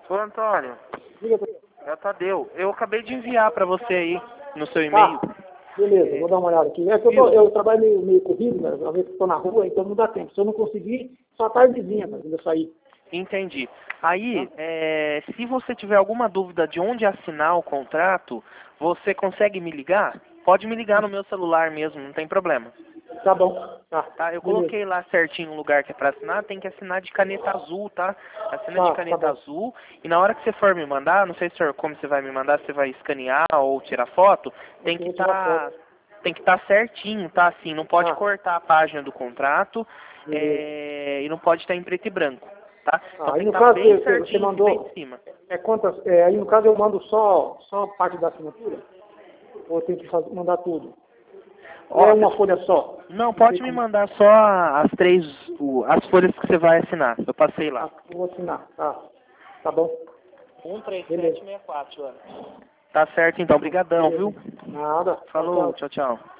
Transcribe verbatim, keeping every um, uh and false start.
Ô, Antônio, Diga, é o Tadeu. Eu acabei de enviar para você aí no seu tá. e-mail. Beleza, vou dar uma olhada aqui. É que eu, tô, eu trabalho meio, meio corrido, né? Às vezes estou na rua, então não dá tempo. Se eu não conseguir, só a tardezinha, né, quando eu sair. Entendi. Aí, é, se você tiver alguma dúvida de onde assinar o contrato, você consegue me ligar? Pode me ligar no meu celular mesmo, não tem problema. Tá bom. Tá. Tá, eu Beleza. coloquei lá certinho o lugar que é para assinar, tem que assinar de caneta azul, tá? Assina Tá, de tá caneta bom. azul e na hora que você for me mandar, não sei se como você vai me mandar, se você vai escanear ou tirar foto, tem Eu que vou tirar estar foto. tem que estar certinho, tá? Assim, não pode Tá. cortar a página do contrato Beleza. é, e não pode estar em preto e branco, tá? Então Ah, aí tem que no estar caso bem você, você certinho assim, bem em mandou, cima. é quantas, é, aí no caso eu mando só, só parte da assinatura? Ou eu tenho que fazer, mandar tudo? Ou é Ó, uma folha só? não, Não sei pode me como. mandar só as três, o- as folhas que você vai assinar. Eu passei lá. Ah, eu vou assinar. Tá. Tá bom. um três Beleza. sete seis quatro, Joana. Tá certo então, brigadão, Beleza. viu? Nada. Tchau, Falou, tchau. tchau, tchau.